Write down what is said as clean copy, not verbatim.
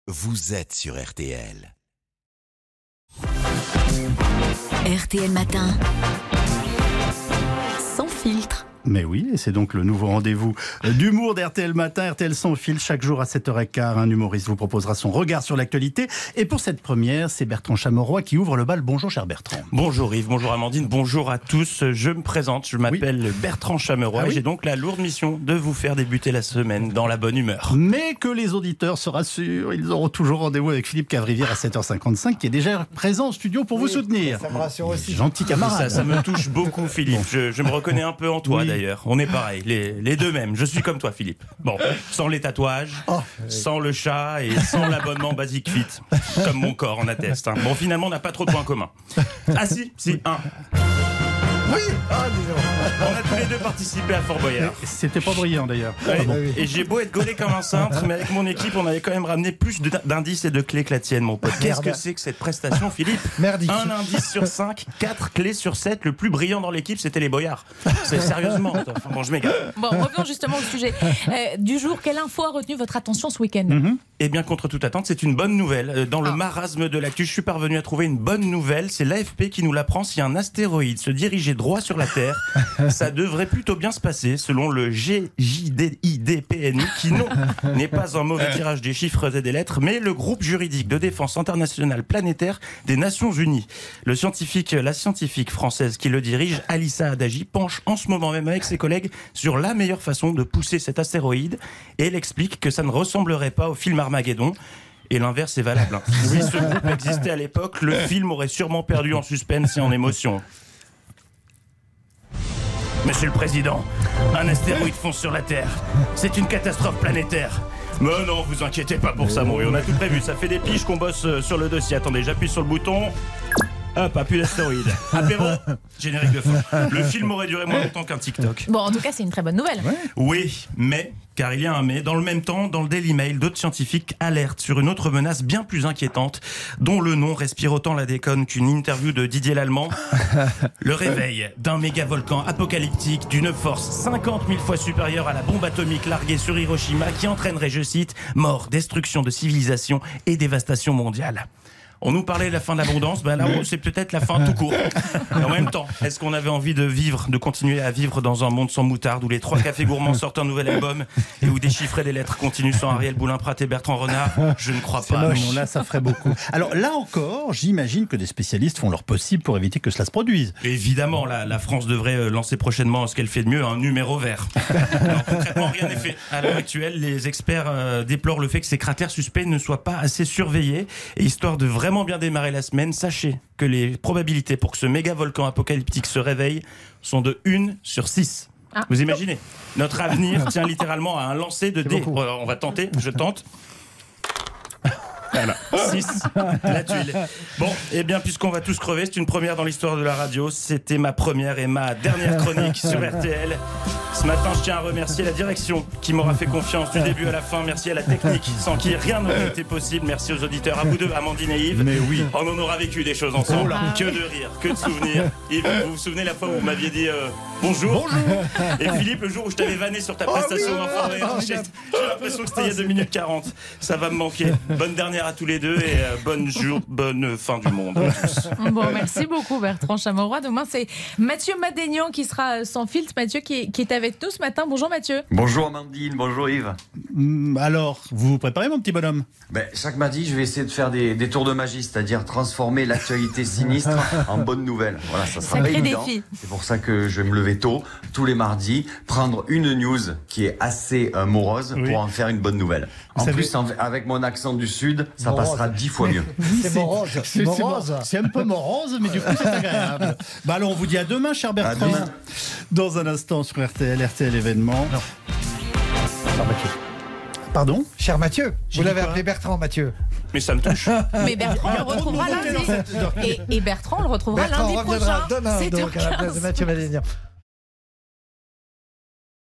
vous êtes sur RTL. RTL Matin, sans filtre. Mais oui, et c'est donc le nouveau rendez-vous d'humour d'RTL Matin, RTL Sans Fil. Chaque jour à 7h15, un humoriste vous proposera son regard sur l'actualité. Et pour cette première, c'est Bertrand Chameroy qui ouvre le bal. Bonjour cher Bertrand. Bonjour Yves, bonjour Amandine, bonjour à tous. Je me présente, je m'appelle Bertrand Chameroy. J'ai donc la lourde mission de vous faire débuter la semaine dans la bonne humeur. Mais que les auditeurs se rassurent, ils auront toujours rendez-vous avec Philippe Cavrivière à 7h55 qui est déjà présent au studio pour vous soutenir. Ça me rassure aussi. Gentil camarade. Ça me touche beaucoup Philippe, je me reconnais un peu en toi d'ailleurs. On est pareil, les deux mêmes. Je suis comme toi Philippe. Bon, sans les tatouages, sans le chat et sans l'abonnement Basic Fit, comme mon corps en atteste. Hein. Bon, finalement on n'a pas trop de points communs. Ah si, un. Oui, dis donc. On a tous les deux participé à Fort Boyard. C'était pas brillant d'ailleurs. Ouais. Et j'ai beau être gaulé comme un cintre, mais avec mon équipe, on avait quand même ramené plus d'indices et de clés que la tienne, mon pote. Qu'est-ce que c'est que cette prestation, Philippe? Merdique. Un indice sur 5, 4 clés sur 7. Le plus brillant dans l'équipe, c'était les Boyards. C'est sérieusement. Enfin, bon, je m'égare. Bon, revenons justement au sujet du jour. Quelle info a retenu votre attention ce week-end? Eh bien, contre toute attente, c'est une bonne nouvelle. Dans le marasme de l'actu, je suis parvenu à trouver une bonne nouvelle. C'est l'AFP qui nous l'apprend. Si un astéroïde se dirigeait droit sur la Terre, ça devrait plutôt bien se passer, selon le GJDIDPNI, qui non, n'est pas un mauvais tirage des chiffres et des lettres, mais le groupe juridique de défense internationale planétaire des Nations Unies. La scientifique française qui le dirige, Alissa Adagi, penche en ce moment même avec ses collègues sur la meilleure façon de pousser cet astéroïde, et elle explique que ça ne ressemblerait pas au film Armageddon. Et l'inverse est valable. Si ce groupe existait à l'époque, le film aurait sûrement perdu en suspense et en émotion. Monsieur le Président, un astéroïde fonce sur la Terre. C'est une catastrophe planétaire. Mais non, vous inquiétez pas pour ça, mon vieux. On a tout prévu. Ça fait des piges qu'on bosse sur le dossier. Attendez, j'appuie sur le bouton. Hop, appuie d'astéroïde. Apéro, générique de fin. Le film aurait duré moins longtemps qu'un TikTok. Bon, en tout cas, c'est une très bonne nouvelle. Ouais. Oui, mais, car il y a un mais, dans le même temps, dans le Daily Mail, d'autres scientifiques alertent sur une autre menace bien plus inquiétante, dont le nom respire autant la déconne qu'une interview de Didier Lallemand. Le réveil d'un méga-volcan apocalyptique d'une force 50 000 fois supérieure à la bombe atomique larguée sur Hiroshima qui entraînerait, je cite, mort, destruction de civilisation et dévastation mondiale. On nous parlait de la fin de l'abondance, là c'est peut-être la fin tout court. Et en même temps, est-ce qu'on avait envie de continuer à vivre dans un monde sans moutarde où les 3 cafés gourmands sortent un nouvel album et où déchiffrer des lettres continuent sans Ariel Boulin-Prat et Bertrand Renard? Je ne crois pas. Non, là ça ferait beaucoup. Alors là encore, j'imagine que des spécialistes font leur possible pour éviter que cela se produise. Évidemment, la France devrait lancer prochainement ce qu'elle fait de mieux, un numéro vert. Alors, concrètement, rien n'est fait. À l'heure actuelle, les experts déplorent le fait que ces cratères suspects ne soient pas assez surveillés. Et histoire de vraiment bien démarrer la semaine, sachez que les probabilités pour que ce méga volcan apocalyptique se réveille sont de 1 sur 6. Vous imaginez? Notre avenir tient littéralement à un lancer de dés. On va tenter, je tente. Voilà, 6, la tuile. Bon, eh bien, puisqu'on va tous crever, c'est une première dans l'histoire de la radio. C'était ma première et ma dernière chronique sur RTL. Ce matin, je tiens à remercier la direction qui m'aura fait confiance du début à la fin. Merci à la technique, sans qui rien n'aurait été possible. Merci aux auditeurs, à vous deux, Amandine et Yves. Mais oui. On en aura vécu des choses ensemble. Que de rire, que de souvenirs. Yves, vous vous souvenez la fois où vous m'aviez dit bonjour. Et Philippe, le jour où je t'avais vanné sur ta prestation d'enfoiré. J'ai l'impression que c'était il y a 2 minutes 40. Ça va me manquer. Bonne dernière à tous les deux et bonne fin du monde à tous. Bon, merci beaucoup Bertrand Chameroy. Demain, c'est Mathieu Madénian qui sera sans filtre. Mathieu qui est avec nous ce matin. Bonjour Mathieu. Bonjour Amandine, bonjour Yves. Alors, vous vous préparez mon petit bonhomme? Chaque mardi, je vais essayer de faire des tours de magie, c'est-à-dire transformer l'actualité sinistre en bonne nouvelle. Voilà, ça sera pas évident. Défi. C'est pour ça que je vais me lever tôt, tous les mardis, prendre une news qui est assez morose pour en faire une bonne nouvelle. En plus, avec mon accent du Sud, ça passera 10 fois mieux. C'est morose. C'est un peu morose, mais du coup c'est agréable. Alors on vous dit à demain, cher Bertrand. À demain. Dans un instant sur RTL événement. Cher Mathieu. Pardon? Cher Mathieu, vous l'avez appelé Bertrand, Mathieu. Mais ça me touche. Mais Bertrand le retrouvera lundi. Et Bertrand le retrouvera lundi prochain. Bertrand reviendra demain donc à la place de Mathieu Madénian.